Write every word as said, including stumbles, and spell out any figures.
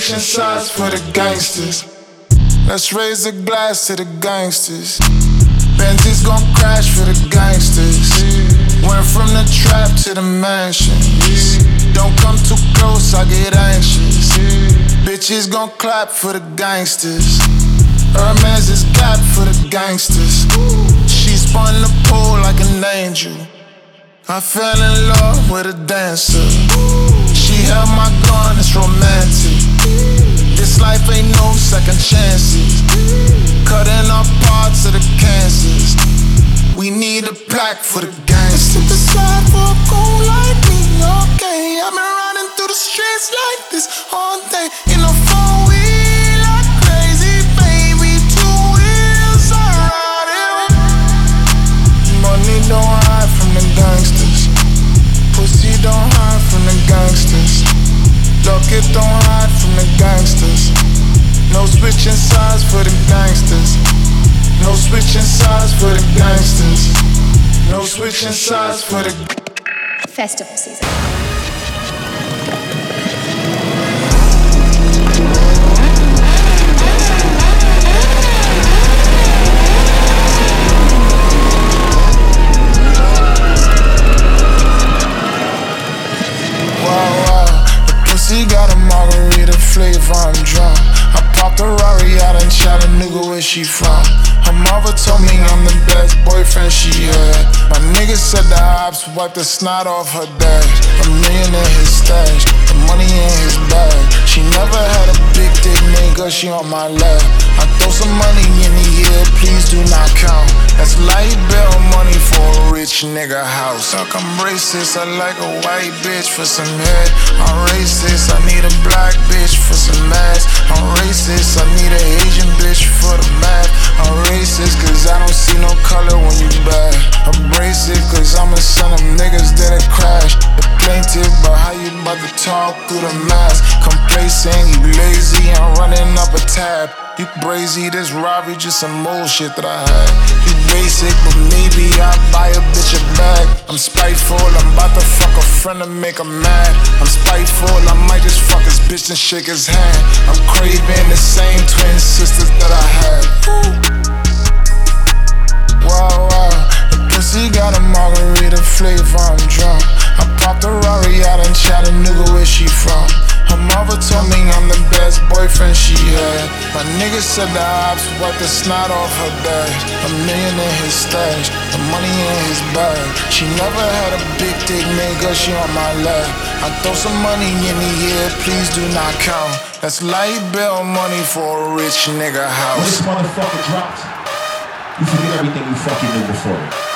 switching sides for the gangsters. Let's raise a glass to the gangsters. Benzies gon' crash for the gangsters. Went from the trap to the mansions. Don't come too close, I get anxious. Bitches gon' clap for the gangsters. Hermes is gap for the gangsters. She spun the pole like an angel. I fell in love with a dancer. She held my gun, it's romantic. This life ain't no second chances. Cutting off parts of the cancers. We need a plaque for the gangsters. Step aside for a goal like me, okay. I've been running through the streets like this all day. In a four-wheel like crazy, baby. Two wheels, I ride it. Money don't hide from the gangsters. Pussy don't hide from the gangsters. Luck it don't hide from the gangsters. No switching sides for the gangsters. No switching sides for the gangsters. No switching sides for the festival season. Wow, wow. The pussy got a margarita flavor, I'm drunk. I popped a Rari out and shot a nigga where she from. Her mother told me I'm the best boyfriend she had. My nigga said the ops wiped the snot off her dash. A million in his stash, the money in his bag. She never had a big dick nigga, she on my lap. I throw some money in the air, please do not count. That's light bill money for a rich nigga house. Fuck, I'm racist, I like a white bitch for some head. I'm racist, I need a black bitch for some ass. I'm racist, I need an Asian bitch for the math. I'm racist cause I don't see no color when you bad. Abrasive cause I'm a son of niggas that crash. The plaintiff, but how you about to talk through the mask? Complacent, you lazy, I'm running up a tab. You brazy, this robbery just some old shit that I had. You basic, but maybe I buy a bitch a bag. I'm spiteful, I'm about to fuck a friend to make her mad. I'm spiteful, I might just fuck his bitch and shake his hand. I'm craving the same twin sisters that I had. Wow, wow, the pussy got a margarita flavor, I'm drunk. I popped a Rari out and shot a nigga where she from. Her mother told me I'm the best boyfriend she had. My nigga said the ops wiped the snot off her dash. A million in his stash, the money in his bag. She never had a big dick nigga, she on my lap. I throw some money in the air, please do not count. That's light bill money for a rich nigga house. When this motherfucker drops, you forget everything you fucking knew before.